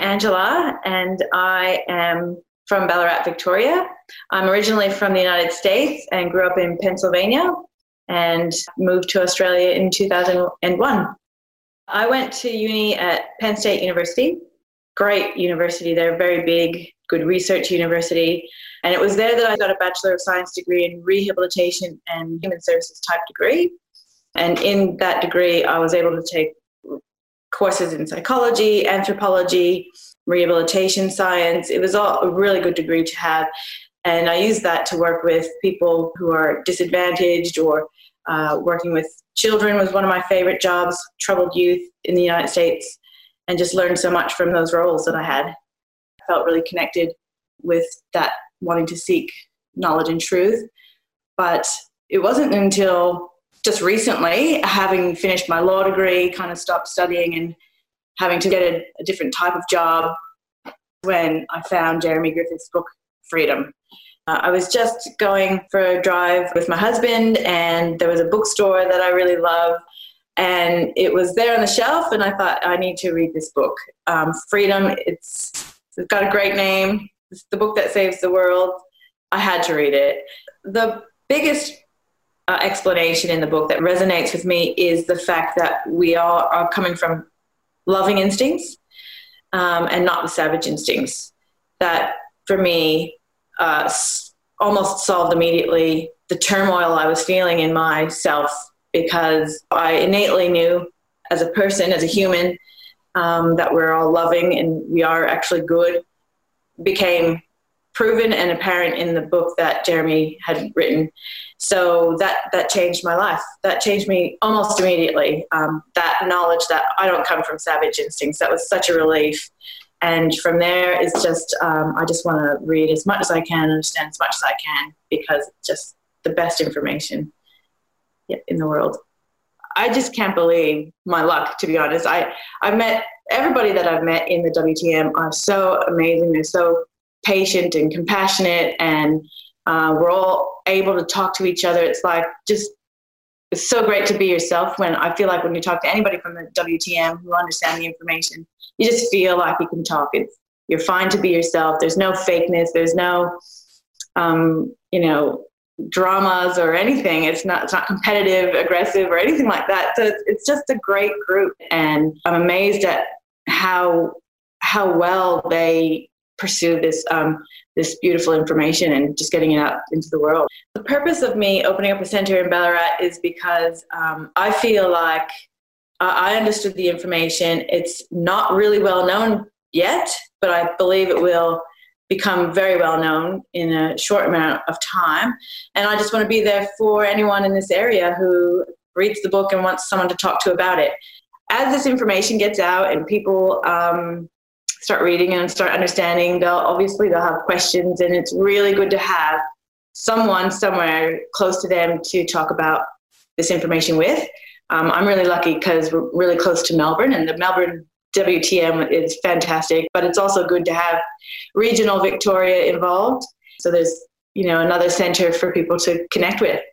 Angela, and I am from Ballarat, Victoria. I'm originally from the United States and grew up in Pennsylvania and moved to Australia in 2001. I went to uni at Penn State University. Great university. They're very big, good research university. And it was there that I got a Bachelor of Science degree in rehabilitation and human services type degree. And in that degree, I was able to take courses in psychology, anthropology, rehabilitation science. It was all a really good degree to have. And I used that to work with people who are disadvantaged, or working with children was one of my favorite jobs, troubled youth in the United States, and just learned so much from those roles that I had. I felt really connected with that, wanting to seek knowledge and truth. But it wasn't until just recently, having finished my law degree, kind of stopped studying and having to get a different type of job, when I found Jeremy Griffith's book, Freedom. I was just going for a drive with my husband, and there was a bookstore that I really love, and it was there on the shelf, and I thought, I need to read this book. Freedom, it's got a great name. It's the book that saves the world. I had to read it. The biggest explanation in the book that resonates with me is the fact that we all are coming from loving instincts and not the savage instincts. That, for me, almost solved immediately the turmoil I was feeling in myself, because I innately knew as a person, as a human, that we're all loving and we are actually good. Became proven and apparent in the book that Jeremy had written. So that changed my life. That changed me almost immediately. That knowledge that I don't come from savage instincts, that was such a relief. And from there, it's just, I just want to read as much as I can, understand as much as I can, because it's just the best information in the world. I just can't believe my luck, to be honest. I've met everybody that I've met in the WTM are so amazing. They're so patient and compassionate, and we're all able to talk to each other. It's like, just, it's so great to be yourself. When I feel like when you talk to anybody from the WTM who understand the information, you just feel like you can talk. You're fine to be yourself. There's no fakeness. There's no, dramas or anything. It's not competitive, aggressive, or anything like that. So it's just a great group, and I'm amazed at how well they pursue this beautiful information and just getting it out into the world. The purpose of me opening up a center in Ballarat is because I feel like I understood the information. It's not really well known yet, but I believe it will become very well known in a short amount of time. And I just want to be there for anyone in this area who reads the book and wants someone to talk to about it. As this information gets out and people start reading and start understanding, they'll have questions, and it's really good to have someone somewhere close to them to talk about this information with. I'm really lucky because we're really close to Melbourne, and the Melbourne WTM is fantastic, but it's also good to have regional Victoria involved. So there's, another centre for people to connect with.